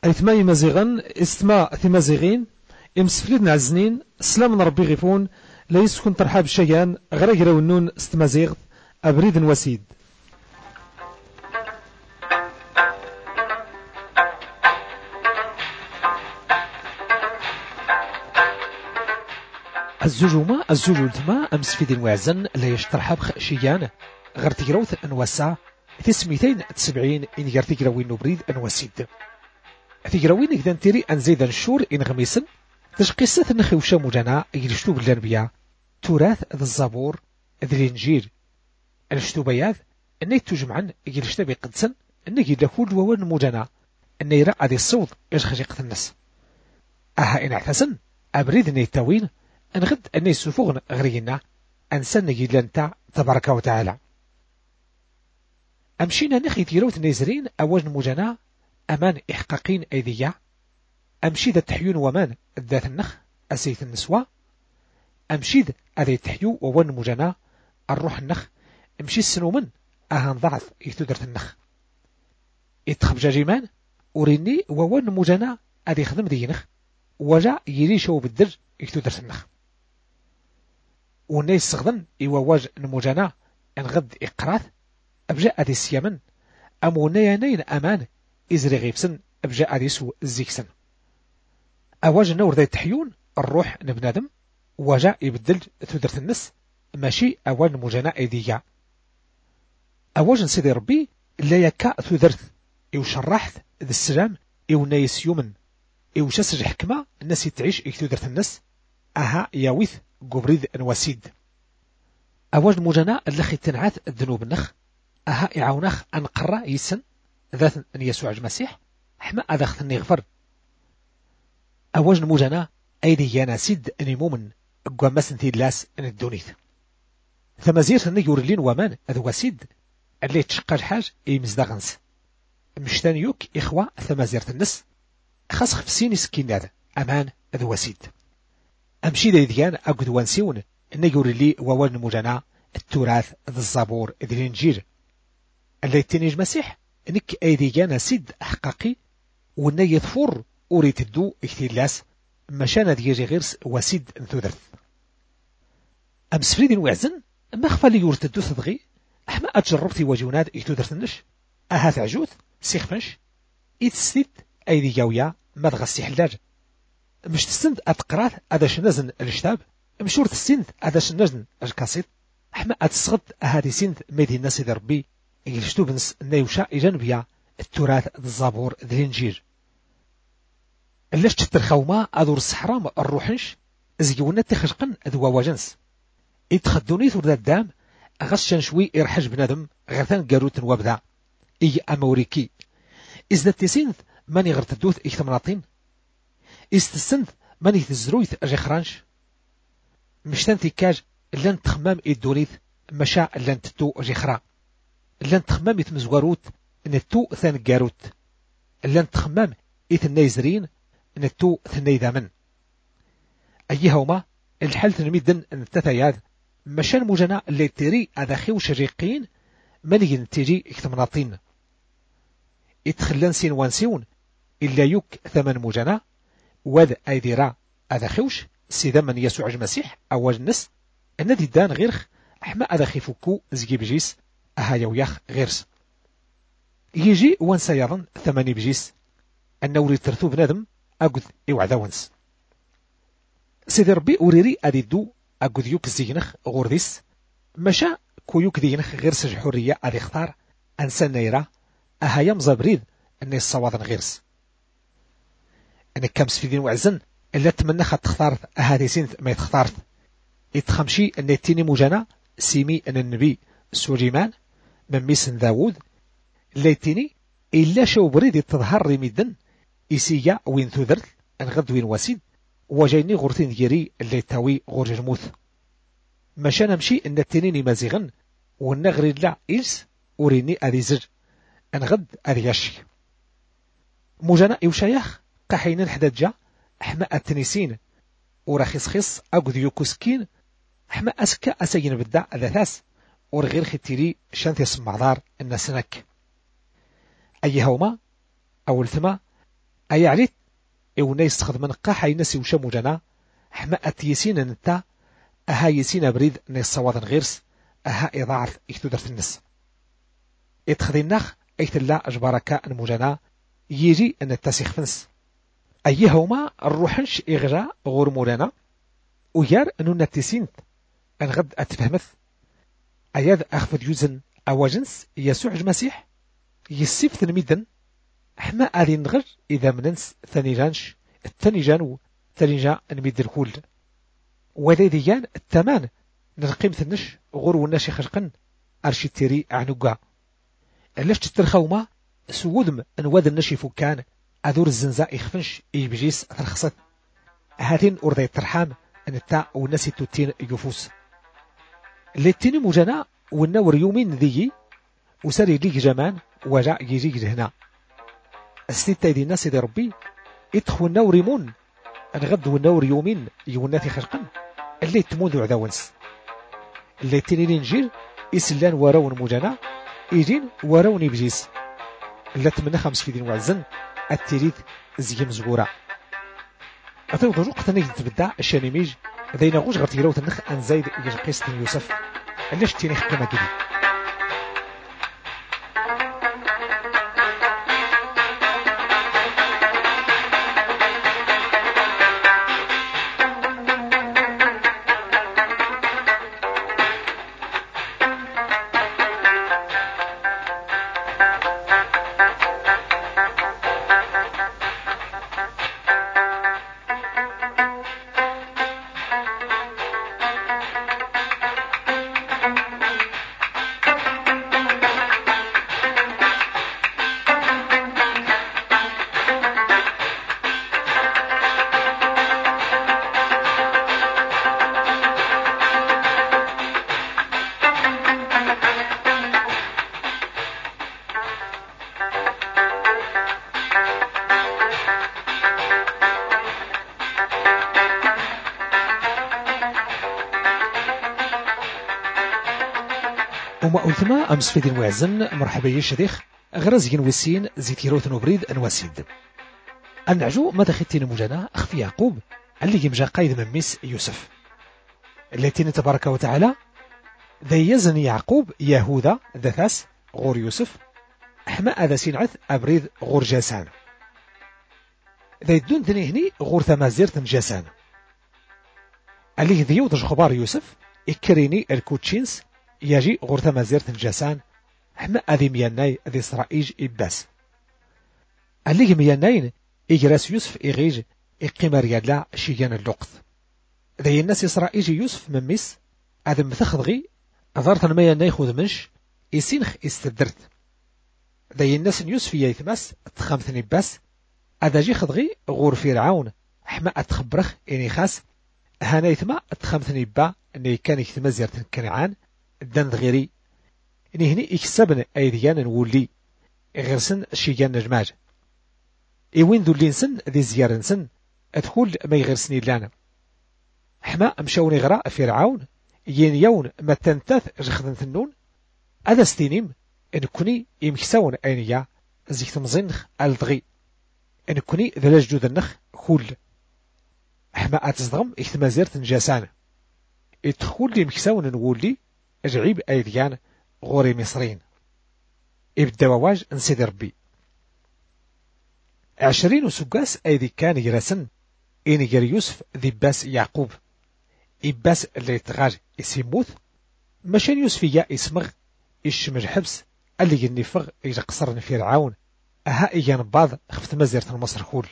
أيثما مزيغا استما ثمازيغين امسفليد نعزنين سلام ربي غيفون لا يسكن ترحاب الشيان غير ونون استمازيغ أبريد وسيد. الزوج ولتما أمس في دين وعزن لا يشترحاب شيان غير تجروث أنوسع في 270 إن غير تجروين نبريد أنوسيد تجروين إذا تيري أنزيد الشور إن غميسن تشقيسة نخيوشا مجانا يجلشتو بالأنبياء تراث ذا الزبور ذا الإنجيل الشتو بياذ أني تجمعا يجلشتا بقدسن أني يدخول وون مجانا أني رأى ذي الصوت يشخشيقة الناس أها إن اعتسن أبريد أني التاوين أنغد أني سفوغن غرينا أنسان يجلنتا تبارك وتعالى أمشينا نخي تيروت نيزرين أواجن مجانا أمان إحقاقين أيديا أمشيد التحيون ومان الذات النخ أسيث النسوة أمشيد أذي تحيو وون مجانا الروح النخ أمشي السنومن أهان ضعف يتدرت النخ يتخب جاجيمان أوريني وون مجانا أذي خدم دينخ وجا يريشو بالدر يتدرت النخ وني السغضن إواواج نموجانا أنغد إقراث أبجاء أذي السيامن أمونيانين أمان إزري غيبسن أبجاء أذي سو الزيكسن أواج نور ذي تحيون الروح نبنادم وجاء يبدل تدرت النس ماشي أوان مجانا أيديا أواج نسيدي ربي لا يكا تدرت إو شرحت ذي السلام إو نايس يومن إو شسج حكمة الناس يتعيش إو تدرت النس أها ياويث قبريد أنواسيد أواج مجانا اللخي تنعاث الذنوب النخ أها إعاونخ أنقرى يسن ذات أن يسوع المسيح حما أذاخ غفر أواج مجانا أيدي يناسيد أني مؤمن قوامسن تيلاس أن الدونيث ثمازير ثني يورلين ومان أذواسيد اللي تشقى الحاج إيمزداغنس مشتان يوك إخوة ثمازير النس خاص خفسين سكين هذا أمان أذواسيد أمشي ديديان أقد وانسيون أن يورلي ووان مجانا التراث ذا الزبور ذا الإنجيل اللي تنيج مسيح انك ايديانا سيد حقاقي وان يثفر اوريت الدو اكتلاس مشانا ديجي غيرس وسيد انثوذرث امس فريدين وعزن ما خفى لي يورت الدو ثضغي احما اتجربتي وجوناد اكتوذرث النش اهات عجوث سيخفنش ايتستيد ايدي جاويا ما تغسي حلاج مش تسند اتقراث اداش نزن الشتاب مشورت السند اداش نزن الكاسيت احما اتسغد اهاتي سند مدينة سيدي ربي يجلشتو بنس نيوشا إجانبيا التراث الزبور ذي الإنجيل اللي تشتر خوما أدور الصحراء الروحنش زيونا تخشقن ذو وجنس يتخدوني ثور الدام أغسشن شوي إرحج بنادم غثان قاروت وابدا إي أموريكي إذا تسينث ماني غرتدوث إكتمناطين إستسنث ماني تزرويث أجيخرانش مشتان تيكاج لن تخمام إدونيث مشا لن تتو أجيخرا لن تخمام يتمزوروت نتو ثان قاروت لن تخمام يتنايزرين نتو ثناي ذامن أيهما الحل تنميدن نتتاياد مشان مجانا اللي تيري أداخيو شريقين من ينتجي اكتمناطين يتخلن سين وانسيون إلا يوك ثمن مجانا وذ أيديرا أداخيوش سيدا من يسوع المسيح أواج النس الندي دان غيرخ أحما أداخي فوكو زجي بجيس أهايا وياخ غيرس يجي وانسا يظن ثماني بجيس أنه وريد ترثو بنادم أقود إوعدا وانس سيدي ربي أوريري أدي دو أقود يوك زينخ غورديس مشا كو يوك دينخ غيرس الحرية أدي اختار أنسان نيرا أهايا مزابريد أني الصواضن غيرس أني كامس في دين وعزن إلا تمنى خد تختارت أهادي سينث ما يتختارت يتخمشي أن التيني مجانا سيمي أن النبي سليمان من ميسن داود ليتيني إلا شو بريد تظهر رميدن إسيا وين ثذرت أنغد وين واسيد وجايني غورتين ديري اللي تاوي غور جرموث مشان نمشي أن التنيني مازيغن والنغري لا إلس وريني أذيزج أنغد أذياشي مجانا إوشايخ قحينا الحدجة أحما التنسين ورخيص خيص أقذ يوكسكين أحما أسكا أسين بدع أذاثاس ورغير ختيري شانث يسمع دار النسنك أيهما أول ثما أي عليت إونا يستخدم قاح أي ناس يوشا موجانا حما أتيسين نتا أها يسين بريد نيس صواد غيرس أها إضاعف إكتودر في النس إتخذيناخ أيتلا أجباركا الموجانا يجي أن التاسيخ فنس أيهما الروحنش إغراء غور مولانا ويار أنو نتسين أن غد أتفهمث أياد أخفض يوزن أواجنس يسوع المسيح يسيف تنميدا حما آذي نغر إذا مننس ثانيجانش الثانيجان ثانيجا نميد الكل وذي ديان الثمان نرقيم ثنش غور وناشي خشقن أرشي تيري عنوقا علاش تترخوما سودم انواد النشي فكان أذور الزنزاء يخفنش يبجيس ترخصت هاتين أرضي الترحام أن التاء والنسي توتين يفوس لتين مجانا والنور يومين ذي وسري يجيك جمان وجاء يجيك هنا الستة دي الناس دي ربي يدخل النور يمون الغد والنور يومين يوناتي خشقا اللي تمون عذاونس اللي تيني نجيل يسلان وراون مجانا يجين وراون بجيس اللي تمنى خمس في دين وعزن التريد زيم زغورا أتو ضجو قتني تبدا الشانيميج دينا غوش غير تيراو تنخ أن زايد يرقيس يوسف علاش تيني حكمة كدي وما ألتما أمس في دين وعزن مرحبا يشديخ غرز ينوسين زيتيروث نوبريد أنواسيد النعجو ما دخلتين مجانا أخفي يعقوب اللي يمجا قايد من ميس يوسف التي تبارك وتعالى ذا يزن يعقوب يهوذا ذاثاس غور يوسف أحما أذا سينعث أبريد غور جاسان ذا يدون ذني هني غور ثمازيرت جاسان اللي ذيوض خبار يوسف إكريني الكوتشينس يجي غورتا مازيرت الجسان حما أذي مياناي ذي إسرائيل إباس اللي مياناين إجراس يوسف إغيج إقيمة ريالا شيان اللقط ذي الناس إسرائيل يوسف مميس أذي مثخذغي أظارت المياناي خذ منش إسينخ استدرت ذي الناس يوسف يثمس تخامثني باس أذا جي خذغي غور فرعون حما أتخبرخ إني خاس هانا يثما تخامثني با إني كان يثما زيارة كنعان الدان غيري إني هني إكسبن أيديان نولي غيرسن شيجان نجماج إيوين ذو اللينسن ذي زيارنسن أدخل ما يغيرسني لانا حما مشاوني غراء فرعون يون ما تنتث جخذن ثنون هذا ستينيم إن كوني يمكسون أينيا زيك تمزنخ ألدغي إن كوني ذلاج جود النخ كل حما أتزدغم إكتما زيرت نجاسان إدخل لي مكسون نولي أجعيب أيديان غوري مصرين إبدا وواج نسيد ربي 20 سقاس أيدي كان يرسن إن يجر يوسف ذي باس يعقوب إباس اللي يتغاج يسيموث مشان يوسف يا اسمغ إشمج حبس اللي ينفغ إجا قصر فرعون أها إيان بعض خفت مزيرة مصر كل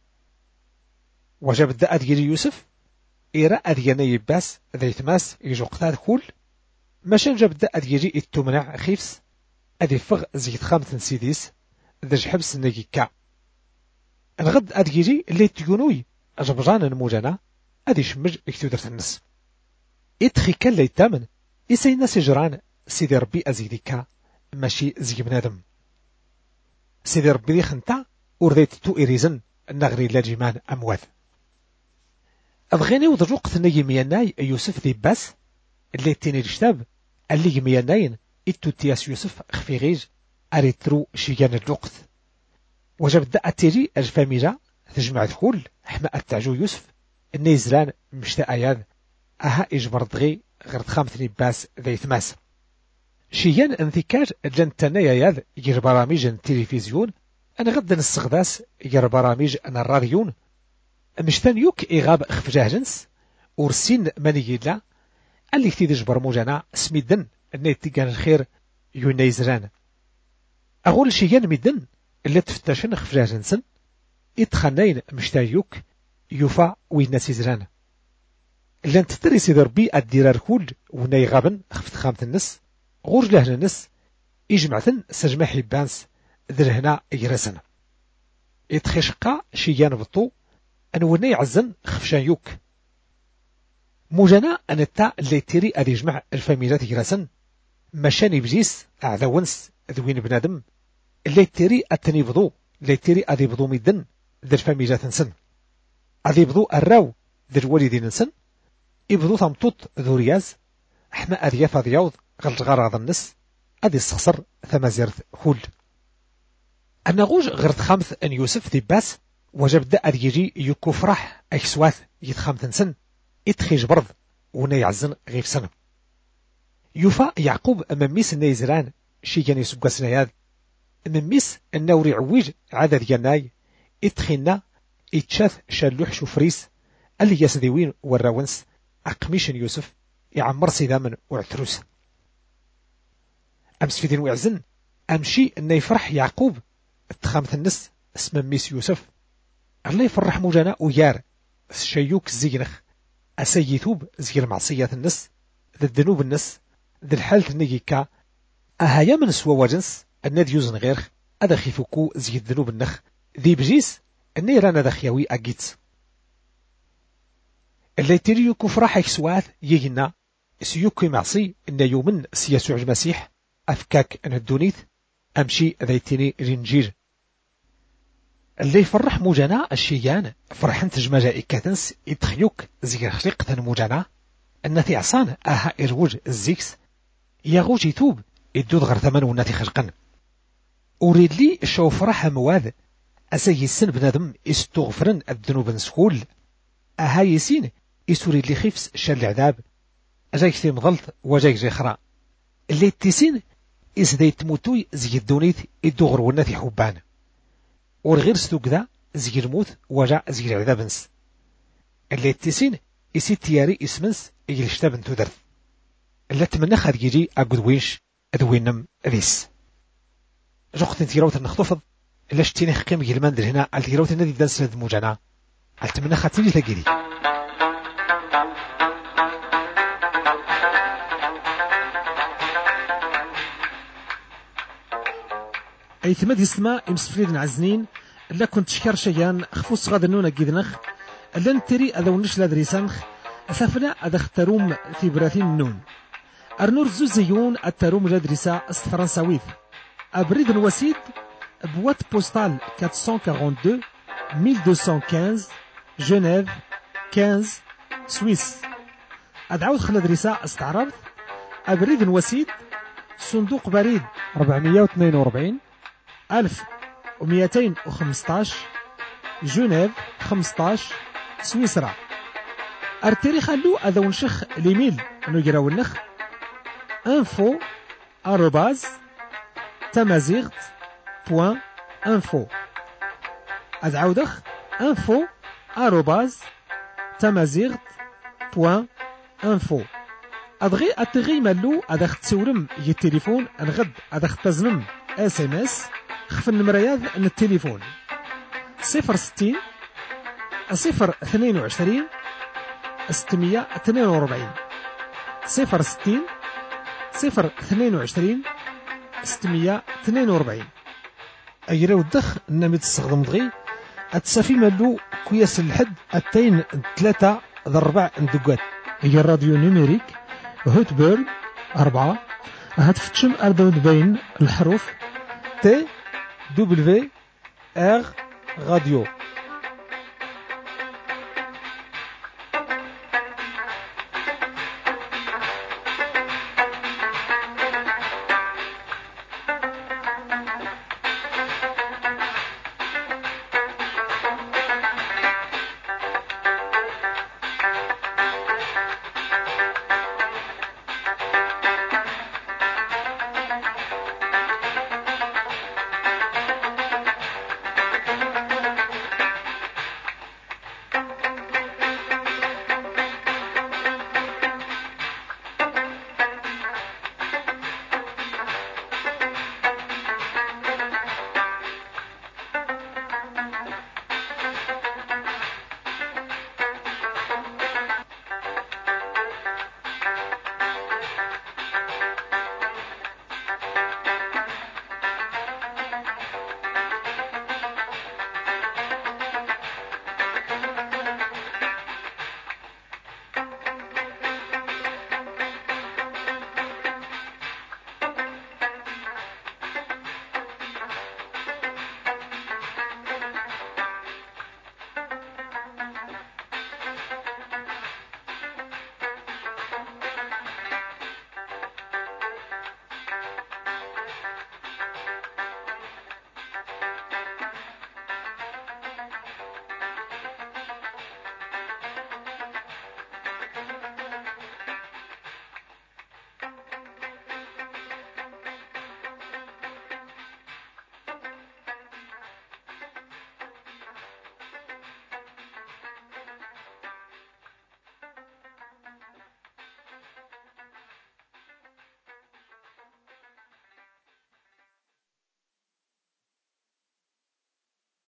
وجب الداء ديال يوسف إيرا أديانا يباس ذي تماس يجو قتاد كل ماشان جاب الداء ديالي التمنع خيفس أدي فغ زيت خامث سيديس ذا حبس نجيكا الغد أديالي اللي تيونوي أجبجان الموجانا أدي شمج اكتودر النس إدخي كان لي تامن إسينا سجران سيدي ربي أزيديكا ماشي زي بنادم سيدي ربي دي خنتا ورديت تو إريزن النغري لاجمان أموات أبغيني وضجو قتني مياناي يوسف ذي باس اللي تيني الكتاب اللي مياناين إتو تياس يوسف خفيغيج أريترو شيان الوقت وجبدا التيجي الفاميلا تجمع كل حما التعجو يوسف النيزران مشتا اياد اها اجبر دغي غير خامت لباس ذي ثماس شيان انذكار جن تنايا ياد يجر برامج التلفزيون انا غدا نستغداس يجر برامج انا الراديون مشتان يوك اغاب خفجاه جنس ورسين مانيجيلا اللي كتيد جبر موجانا سميدن النيت تيجان الخير يونيزران اقول شيان ميدن اللي تفتشن خفجاه جنسن يتخنين مشتان يوك يوفا ويناس يزران لان تدريسي ضربي الديرار كل وناي غابن خفت خامت النس غورج لهنا النس يجمعتن سجمع حبانس ذرهنا يرسن يتخشقا شيان بطو ان وناي عزن خفشان يوك موجانا ان التا اللي تيري ادي يجمع الفاميلات يرسن مشاني بجيس اعذاونس ذوين بنادم اللي تيري اتني بضو اللي تيري ادي بضو ميدن ذر الفاميلات نسن ادي بضو الراو ذر الوالدين نسن يبدو ثمطوط ذو رياز حما أذياف ذيوض غلط غراض النس أدي السخسر ثم زيرت كل أنا غوج غرت خامث أن يوسف ذي باس وجب دا أذيجي يكو فرح أكسواث يتخامث نسن يتخيج برض ونا يعزن غيف سنة يوفا يعقوب أمميس النيزران شي كان يسبق سنياد أمميس النوري عويج عدد يناي يتخينا يتشاث شالوح شوفريس اللي يسديوين والراونس أقميشن يوسف يعمر سيدامن وعتروس أمس في دين وعزن أمشي أن يفرح يعقوب اتخامث النس اسم ميس يوسف الله يفرح موجانا ويار شيوك الزينخ أسيثوب زي المعصية النس ذي الذنوب النس ذي الحالة النجيكا أهايا من سوا وجنس الناد يوزن غيرخ أدخي فكو زي الذنوب النخ ذي بجيس أني رانا دخياوي أجيت اللي تريو كفرح يكسواث يجينا سيوكي معصي إن يومن سيسوع المسيح أفكاك أن الدونيث أمشي ذيتيني رنجير اللي يفرح موجانا الشيان فرحن تجمع إكاتنس يتخيوك زي خلقة موجانا أن عصان أها إروج الزيكس يغوج يتوب يدود غير ثمن وناتي خلقا أريد لي شو فرح مواذ أسي السن بنادم استغفرن الذنوب نسكول أها يسين يسوريد لي خيفس شال العذاب أجاك في مغلط وجاك جاي خرا اللي تيسين إسداي تموتوي زي الدونيت يدوغر وناتي حبان والغير ستوك ذا زي الموت وجا زي العذاب نس اللي تيسين يسي تياري اسمنس يجلشتاب نتو درث اللي تمنى خاد يجي أقود وينش أدوينم أذيس جوخت انتيروت النخطفض اللي شتيني خقيم جلمان در هنا التيروت النادي دانس لد موجانا التمنى خاد تيجي تلاقيدي أي ثمد يسمى إمسفريد عزنين إلا كنت شكر شيان خفوص غاد النونة جيدنخ إلا نتري أذا ونش لادريسانخ أثافنا أذا اختروم في براثين النون أرنور زوزيون التروم لادريسا فرنساويث أبريد الوسيد بوات بوستال 442 1215 جنيف 15 سويس أدعوت خلادريسا استعرض أبريد الوسيد صندوق بريد 442 1215 جنيف 15 سويسرا ارتري خلو اذا ونشخ ليميل نجراو النخ info @tamazight.info ازعودخ info @tamazight.info ادغي اتغي مالو ادخ تسورم ي التليفون الغد ادخ تزنم SMS خف النمريات من التليفون 060 022 642 060 022 642 أيرا ودخ نمي تستخدم دغي أتسافي مالو كوياس الحد أتين 3 ضربع ندقات هي الراديو نيميريك هوتبيرن 4 هتفتشم أردو بين الحروف T W R Radio